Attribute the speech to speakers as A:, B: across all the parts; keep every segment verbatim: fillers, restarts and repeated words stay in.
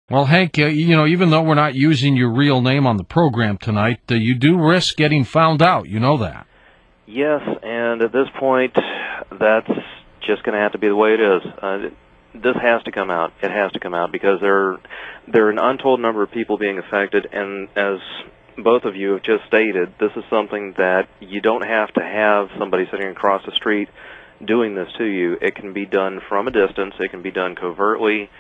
A: Well, Hank, uh, you know, even though we're not using your real name on the program tonight, uh, you do risk getting found out. You know that.
B: Yes, and at this point, that's just going to have to be the way it is. Uh, this has to come out. It has to come out because there, there are an untold number of people being affected, and as both of you have just stated, this is something that you don't have to have somebody sitting across the street doing this to you. It can be done from a distance. It can be done covertly.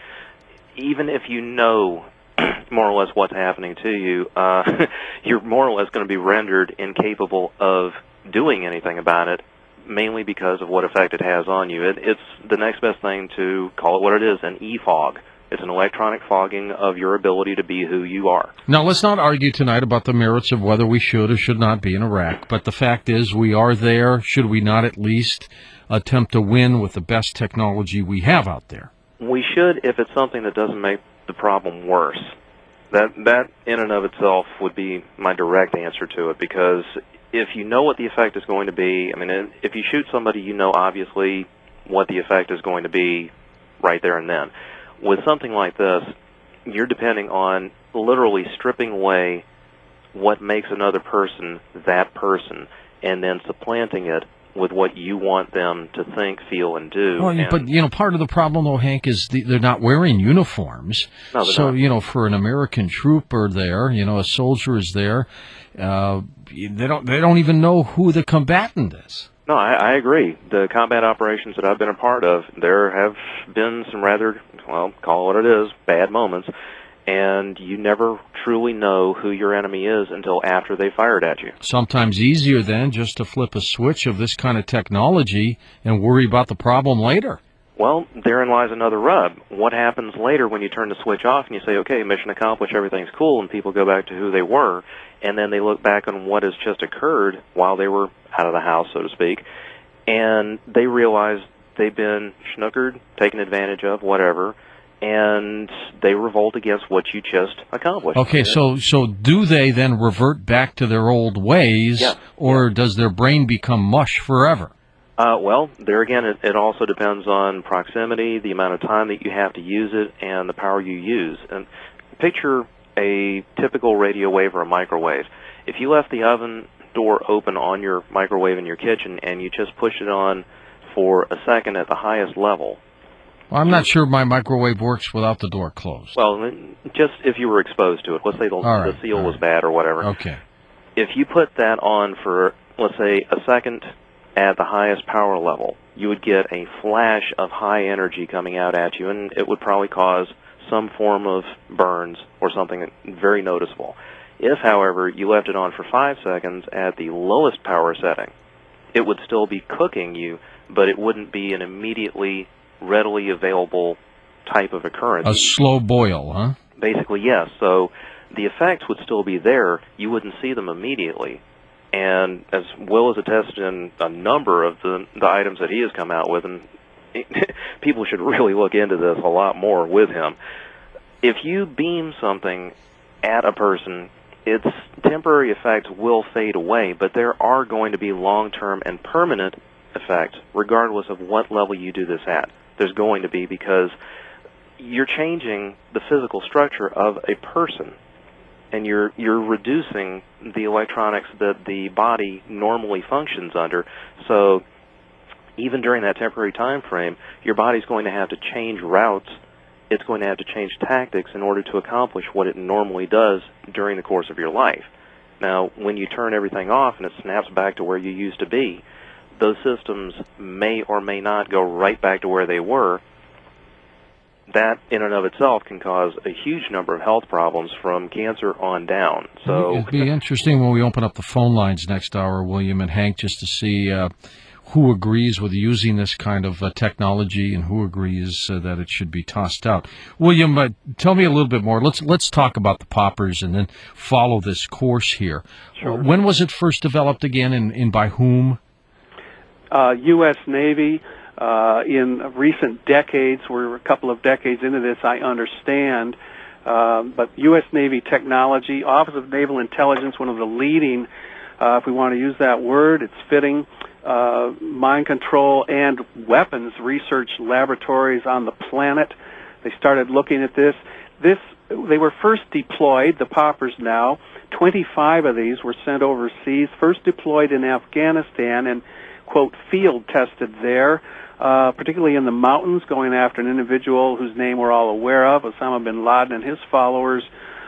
B: Even if you know more or less what's happening to you, uh, you're more or less going to be rendered incapable of doing anything about it, mainly because of what effect it has on you. It, it's the next best thing to call it what it is, an e-fog. It's an electronic fogging of your ability to be who you are.
A: Now, let's not argue tonight about the merits of whether we should or should not be in Iraq, but the fact is we are there. Should we not at least attempt to win with the best technology we have out there?
B: We should if it's something that doesn't make the problem worse. That that in and of itself would be my direct answer to it, because if you know what the effect is going to be, I mean, if you shoot somebody, you know obviously what the effect is going to be right there and then. With something like this, you're depending on literally stripping away what makes another person that person and then supplanting it with what you want them to think, feel, and do.
A: Well,
B: and
A: but, you know, part of the problem, though, Hank, is the, they're not wearing uniforms.
B: No, they're
A: so,
B: not.
A: you know, for an American trooper there, you know, a soldier is there, uh, they don't they don't even know who the combatant is.
B: No, I, I agree. The combat operations that I've been a part of, there have been some rather, well, call it what it is, bad moments, and you never truly know who your enemy is until after they fired at you.
A: Sometimes easier then just to flip a switch of this kind of technology and worry about the problem later.
B: Well, therein lies another rub. What happens later when you turn the switch off and you say, okay, mission accomplished, everything's cool, and people go back to who they were, and then they look back on what has just occurred while they were out of the house, so to speak, and they realize they've been snookered, taken advantage of, whatever, and they revolt against what you just accomplished.
A: Okay, so so do they then revert back to their old ways,
B: yeah.
A: or
B: yeah.
A: does their brain become mush forever?
B: Uh, well, there again, it, it also depends on proximity, the amount of time that you have to use it, and the power you use. And picture a typical radio wave or a microwave. If you left the oven door open on your microwave in your kitchen and you just pushed it on for a second at the highest level.
A: Well, I'm not sure my microwave works without the door closed.
B: Well, just if you were exposed to it. Let's say the,
A: right,
B: the seal was
A: right.
B: bad or whatever.
A: Okay.
B: If you put that on for, let's say, a second at the highest power level, you would get a flash of high energy coming out at you, and it would probably cause some form of burns or something very noticeable. If, however, you left it on for five seconds at the lowest power setting, it would still be cooking you, but it wouldn't be an immediately readily available type of occurrence.
A: A slow boil, huh?
B: Basically, yes. So the effects would still be there. You wouldn't see them immediately. And as Will has attested in a number of the, the items that he has come out with, and people should really look into this a lot more with him. If you beam something at a person, its temporary effects will fade away, but there are going to be long-term and permanent effects regardless of what level you do this at. There's going to be, because you're changing the physical structure of a person, and you're you're reducing the electronics that the body normally functions under. So even during that temporary time frame, your body's going to have to change routes. It's going to have to change tactics in order to accomplish what it normally does during the course of your life. Now, when you turn everything off and it snaps back to where you used to be, those systems may or may not go right back to where they were. That, in and of itself, can cause a huge number of health problems from cancer on down. So
A: it'd be interesting when we open up the phone lines next hour, William and Hank, just to see uh, who agrees with using this kind of uh, technology and who agrees uh, that it should be tossed out. William, uh, tell me a little bit more. Let's let's talk about the poppers and then follow this course here.
C: Sure.
A: Uh, when was it first developed again, and, and by whom?
C: Uh, U S Navy. Uh, in recent decades, we're a couple of decades into this, I understand, uh, but U S Navy technology, Office of Naval Intelligence, one of the leading, uh, if we want to use that word, it's fitting, uh, mind control and weapons research laboratories on the planet. They started looking at this. This they were first deployed, the poppers now. twenty-five of these were sent overseas, first deployed in Afghanistan and, quote, field tested there, uh, particularly in the mountains, going after an individual whose name we're all aware of, Osama bin Laden and his followers,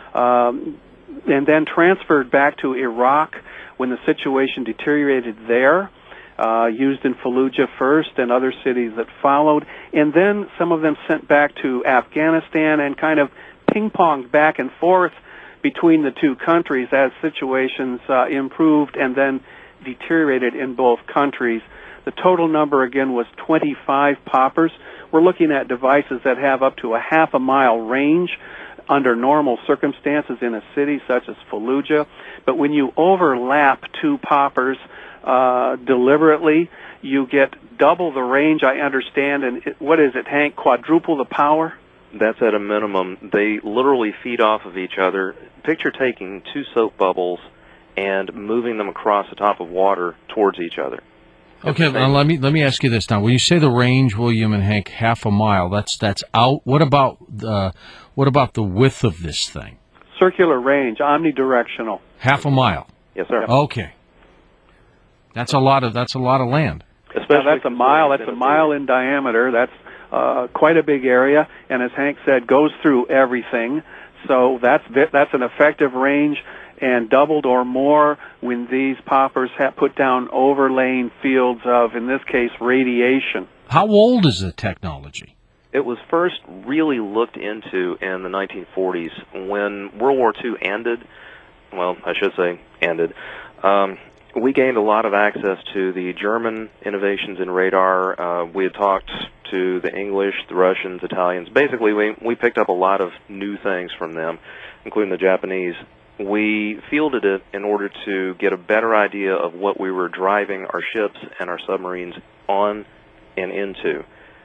C: um, and then transferred back to Iraq when the situation deteriorated there. Uh, used in Fallujah first and other cities that followed, and then some of them sent back to Afghanistan and kind of ping-ponged back and forth between the two countries as situations uh, improved and then deteriorated in both countries. The total number, again, was twenty-five poppers. We're looking at devices that have up to a half a mile range under normal circumstances in a city such as Fallujah. But when you overlap two poppers uh, deliberately, you get double the range, I understand. And it, what is it, Hank, quadruple the power?
B: That's at a minimum. They literally feed off of each other. Picture taking two soap bubbles and moving them across the top of water towards each other.
A: Okay, now let me let me ask you this now. When you say the range, William and Hank, half a mile, that's that's out. What about uh, what about the width of this thing?
C: Circular range, omnidirectional.
A: Half a mile.
B: Yes, sir.
A: Okay, that's a lot of that's a lot of land.
C: Especially now that's a mile. That's a mile in diameter. That's uh, quite a big area, and as Hank said, goes through everything. So that's that's an effective range, and doubled or more when these poppers have put down overlaying fields of, in this case, radiation.
A: How old is the technology?
B: It was first really looked into in the nineteen forties when World War Two ended. Well, I should say ended. Um, we gained a lot of access to the German innovations in radar. Uh, we had talked to the English, the Russians, Italians. Basically, we, we picked up a lot of new things from them, including the Japanese. We fielded it in order to get a better idea of what we were driving our ships and our submarines on and into.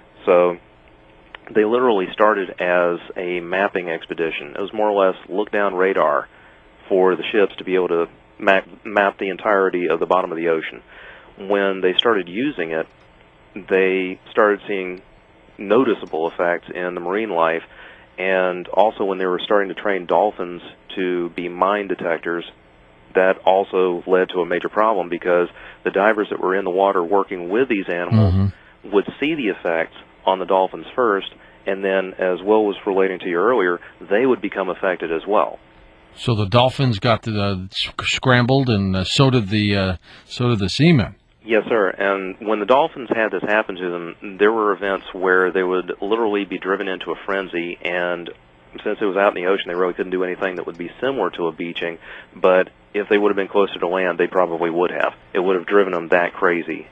B: So they literally started as a mapping expedition. It was more or less look-down radar for the ships to be able to map, map the entirety of the bottom of the ocean. When they started using it, they started seeing noticeable effects in the marine life, and also when they were starting to train dolphins to be mine detectors, that also led to a major problem because the divers that were in the water working with these animals mm-hmm. would see the effects on the dolphins first, and then, as Will was relating to you earlier, they would become affected as well.
A: So the dolphins got the, uh, scrambled, and uh, so did the uh, so did the seamen.
B: Yes, sir. And when the dolphins had this happen to them, there were events where they would literally be driven into a frenzy, and since it was out in the ocean, they really couldn't do anything that would be similar to a beaching, but if they would have been closer to land, they probably would have. It would have driven them that crazy.